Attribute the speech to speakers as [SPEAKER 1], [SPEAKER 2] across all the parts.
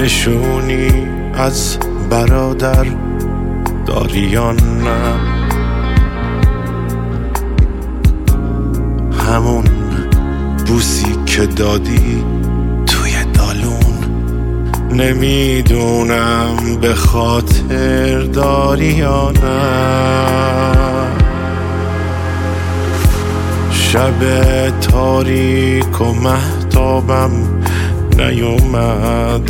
[SPEAKER 1] نشونی از برادر داری یا نه؟ همون بوسی که دادی توی دالون، نمیدونم به خاطر داری یا نه. شب تاریک و مهتابم نیومد،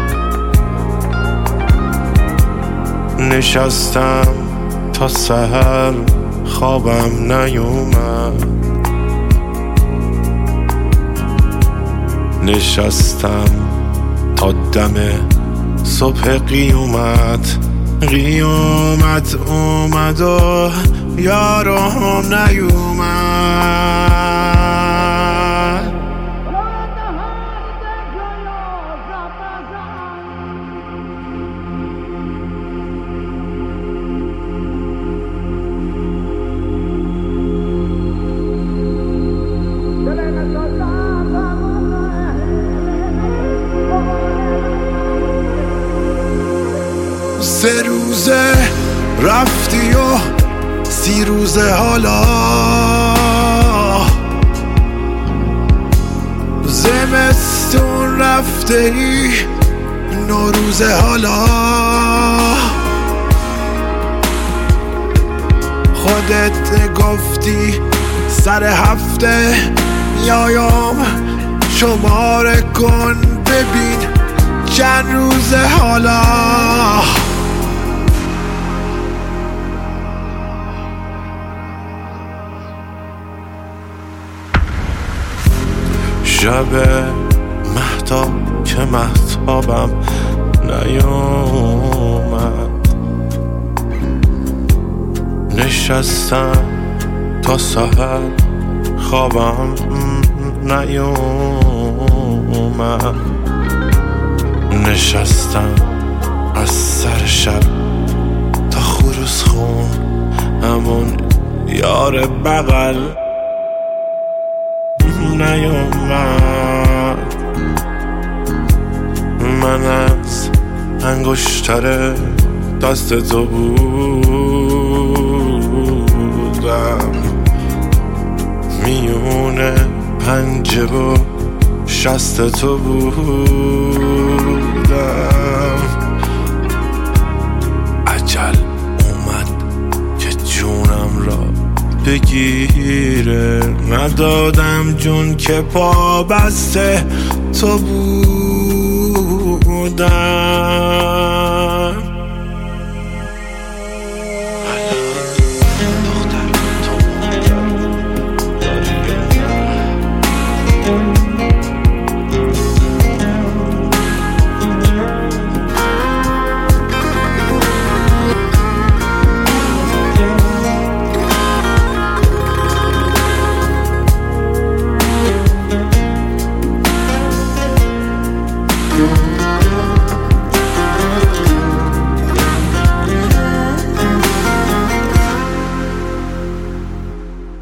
[SPEAKER 1] نشستم تا سحر خوابم نیومد، نشستم تا دم صبح قیامت اومد و یارم نیومد. سه روزه رفتی و 30 روزه حالا، زمستون رفته ای 9 روزه حالا. خودت گفتی سر هفته میایم شماره کن ببین چند روزه حالا. شب مهتاب که مهتابم نیومد، نشستم تا سحر خوابم نیومد، نشستم از سر شب تا خروس خون همون یار بغل نیومد. من از انگشتر دست تو بودم، میونه پنجه و شست تو بودم. عجل اومد که جونم را بگیره، ندادم جون که پا بسته تو بودم.